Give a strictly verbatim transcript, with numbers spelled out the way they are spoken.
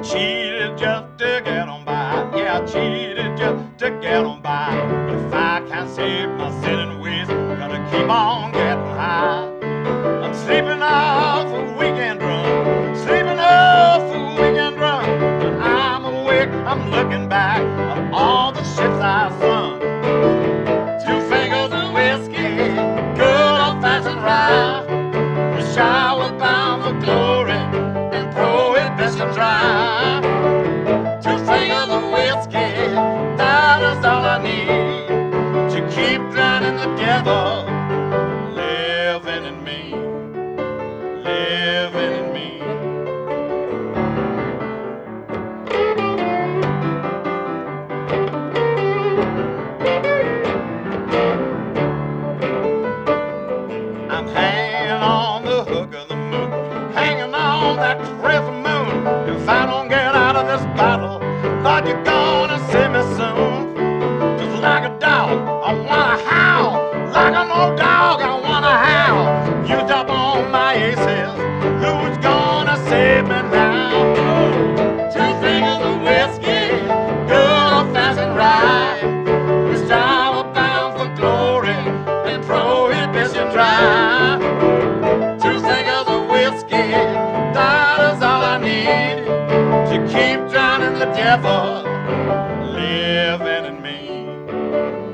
cheated just to get on by. Yeah, I cheated just to get on by. But if I can't save my sinning ways, gotta keep on getting high. I'm sleeping off a weekend drunk, sleeping off a weekend drunk. When I'm awake, I'm looking back at all the ships I sunk. Two fingers of whiskey, good old-fashioned rye. Wish I was bound for glory and prohibition dry. Two fingers of whiskey, that is all I need to keep drowning the devil living in me, living in me. I'm hanging on the hook of the moon, hanging on that crescent moon. If I don't get out of this battle, Lord, you're gonna see me soon. Just like a dog, I wanna howl. Like an old dog, I wanna howl. Used up all my aces, who's gonna save me now? Two fingers of whiskey, good old-fashioned rye. Wish I were bound for glory and prohibition dry. Two fingers of whiskey, that is all I need to keep drowning the devil living in me.